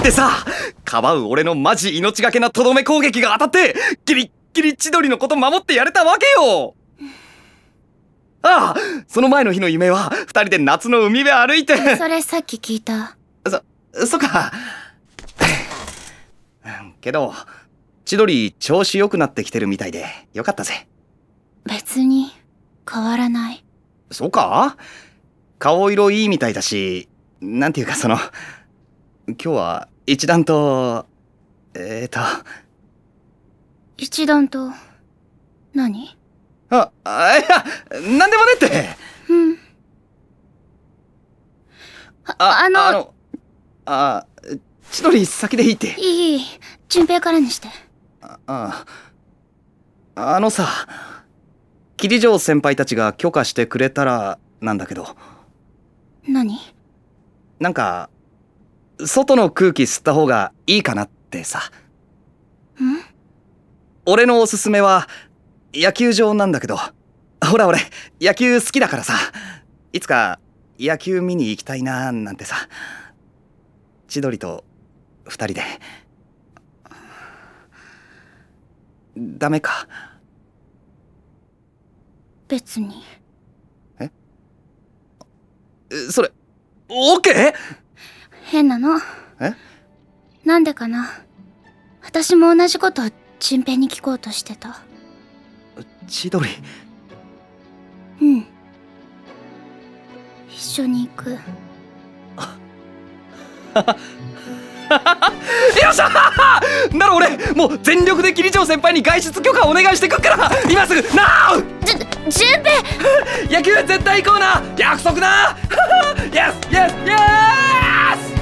でさ、かばう俺のマジ命がけなとどめ攻撃が当たってギリッギリ千鳥のこと守ってやれたわけよ。ああ、その前の日の夢は二人で夏の海辺歩いて。 それさっき聞いた。 そっか。けど千鳥調子良くなってきてるみたいでよかったぜ。 別に変わらない。 そうか？顔色いいみたいだし、なんていうか今日は一段と一段と何？ いや、なんでもねって。 うん。 千鳥先でいいって。 いい、順平からにして。 さ、桐城先輩たちが許可してくれたらなんだけど。 何？ なんか外の空気吸った方がいいかなってさ。俺のおすすめは野球場なんだけど、ほら俺野球好きだからさ、いつか野球見に行きたいななんてさ。千鳥と二人で。ダメか？ 別に。 それオッケー？ 変なの。なんでかな。私も同じことを順平に聞こうとしてた。 千鳥。 うん。一緒に行く。 よっしゃー！なら俺もう全力で桐城先輩に外出許可お願いしてくっから、今すぐなー！ 順平野球絶対行こうな、約束だ。イエスイエスイエス。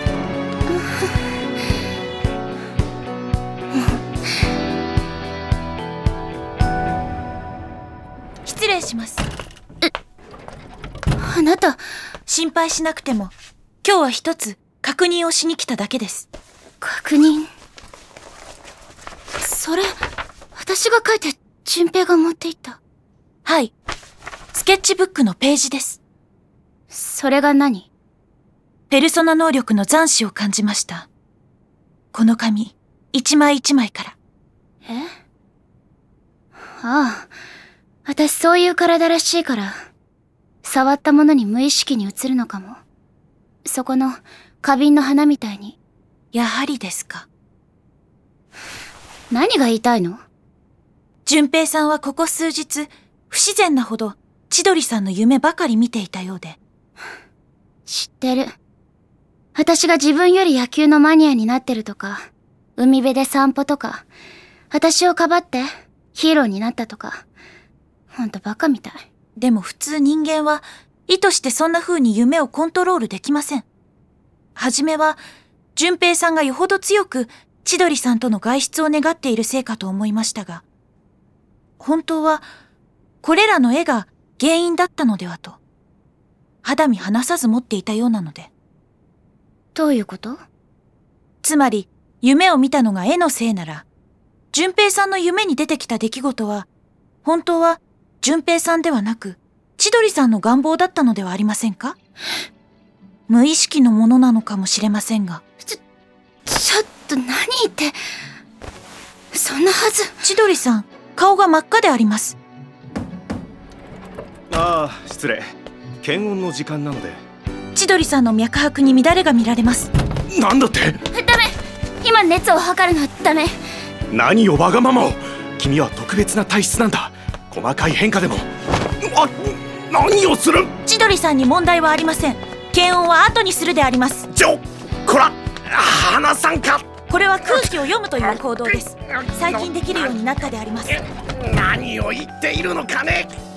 失礼します。 あなた、 心配しなくても今日は一つ確認をしに来ただけです。 確認？それ私が書いて順平が持っていった。 はい、スケッチブックのページです。 それが何？ ペルソナ能力の残滓を感じました。この紙一枚一枚から。 ああ、私そういう体らしいから触ったものに無意識に映るのかも。そこの花瓶の花みたいに。 やはりですか。 何が言いたいの？ 順平さんはここ数日不自然なほど千鳥さんの夢ばかり見ていたようで。 知ってる。私が自分より野球のマニアになってるとか、海辺で散歩とか、私をかばってヒーローになったとか、ほんとバカみたい。 でも普通人間は意図してそんな風に夢をコントロールできません。はじめは順平さんがよほど強く千鳥さんとの外出を願っているせいかと思いましたが、本当はこれらの絵が原因だったのではと肌身離さず持っていたようなので。 どういうこと？ つまり夢を見たのが絵のせいなら、順平さんの夢に出てきた出来事は本当は順平さんではなく千鳥さんの願望だったのではありませんか？無意識のものなのかもしれませんが。 ちょっと何言って。そんなはず。 千鳥さん、顔が真っ赤であります。 ああ、失礼。検温の時間なので。 千鳥さんの脈拍に乱れが見られます。 なんだって？ ダメ。今熱を測るのはダメ。 何よわがままを。君は特別な体質なんだ。細かい変化でも。何をする？ 千鳥さんに問題はありません。検温は後にするであります。 こら、花さんか。 これは空気を読むという行動です。最近できるようになったであります。 何を言っているのかね。